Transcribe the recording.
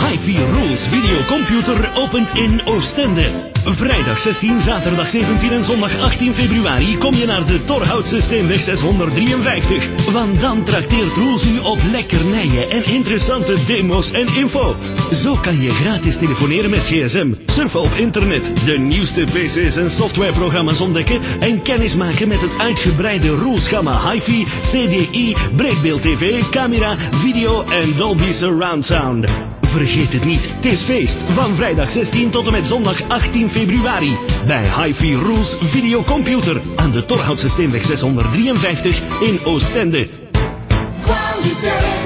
HiFi Rules Videocomputer opent in Oostende. Vrijdag 16, zaterdag 17 en zondag 18 februari kom je naar de Torhoutse Steenweg 653. Want dan trakteert Rules u op lekkernijen en interessante demo's en info. Zo kan je gratis telefoneren met gsm, surfen op internet, de nieuwste pc's en softwareprogramma's ontdekken en kennis maken met het uitgebreide Rules-gamma HiFi, CDI, breedbeeld TV, camera, video en Dolby Surround Sound. Vergeet het niet, het is feest van vrijdag 16 tot en met zondag 18 februari bij HiFi Rules Videocomputer aan de Torhoutse Steenweg 653 in Oostende. Kwaliteit.